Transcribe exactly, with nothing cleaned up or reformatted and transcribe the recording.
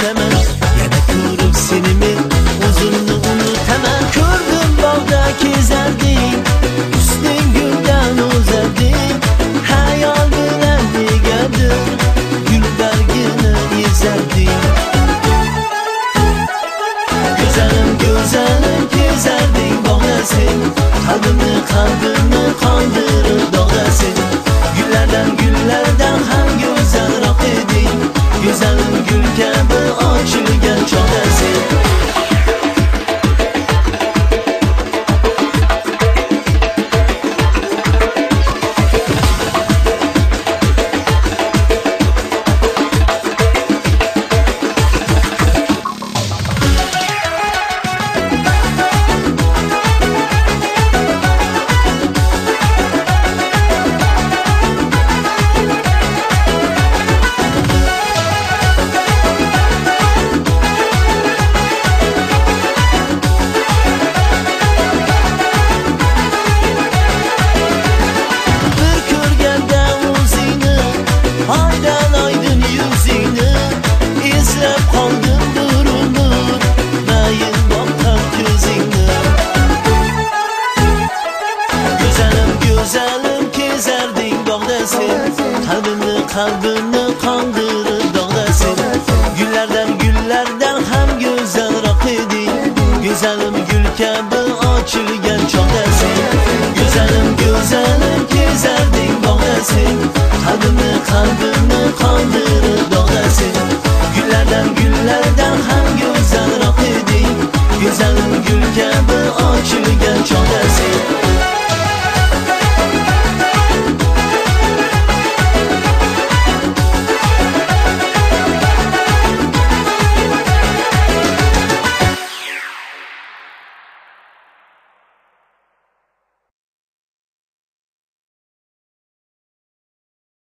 unutaman. Yana ko'rib seni men o'zimni unutaman. Ko'rdim bog'da kezarding, usting guldan o'zarding. Hayol bilan negadir gul bargini ezarding. Go'zalim go'zalim kezarding bog'da sen, qalbimni qalbimni qondirib dog'da sen. Gullardan gullardan ham go'zalroq eding, go'zalim gul kabi ochilgan chog'da sen. Aydan aydın yüzünü izlep kaldım durulur, mayın bakar gözünü. Güzelim güzelim kezerdin dağda sen, kalbimni kalbimni kandırır dağda sen. Güllerden güllerden hem güzelroq eding, güzelim gül kabi ochilgan chog'da sen. Güzelim güzelim kezerdin dağda sen, kalbimni qalbimni qondirib dog'da sen. Gullardan gullardan ham go'zalroq eding, go'zalim gul kabi ochilgan